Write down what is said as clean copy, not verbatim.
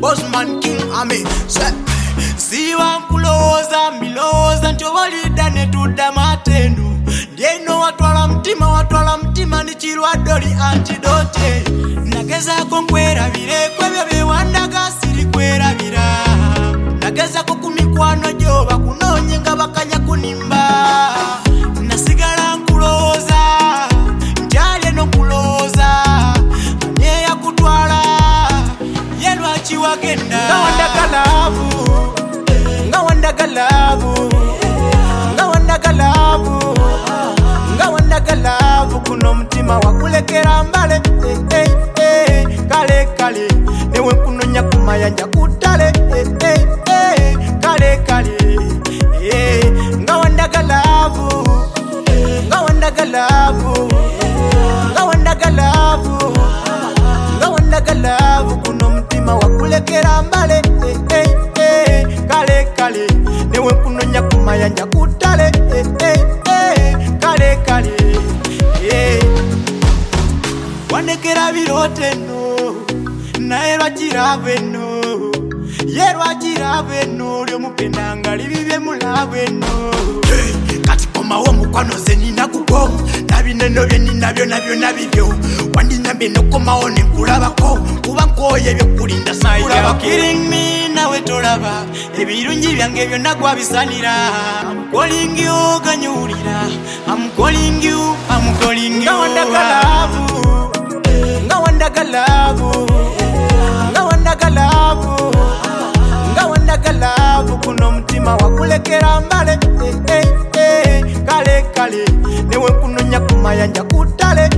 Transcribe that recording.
Bossman King Ame Siwa nkuloza miloza ncho walida netudda matenu Ndieno watwala mtima ni chilwa doli antidote Nageza konkwera vile kwebya bewandaga siri kwera vira Nageza kukumikwano joba kunonye nga bakanya kunimba Nasigala nkuloza njale no kuloza Anye ya kutwala yelwa chiwagenda Ngawandagalavu kuno mtima wakulekera mbale kale kale newe kunonya kumayanja kutale kale kale ngawandagalavu kuno mtima wakulekera mbale kale kale newe kunonya kumayanja kutale kale kale wanekera birote no naye lwakirabe no ye lwakirabe no lyomupendanga libibye mulabe no kati komawo mukwano ze nina kukomu nabineno bye ninabyo nabibyo wandinyambye nokomawo nenkulabako kuba nkoye byokulinda sikulabako killing me nawe tolaba ebirungi byange byonna gwabisanira I'm calling you ganyulira I'm calling you ngawandagalavu kuno mtima wakulekera mbale kale kale newe kunonya kumayanja kutale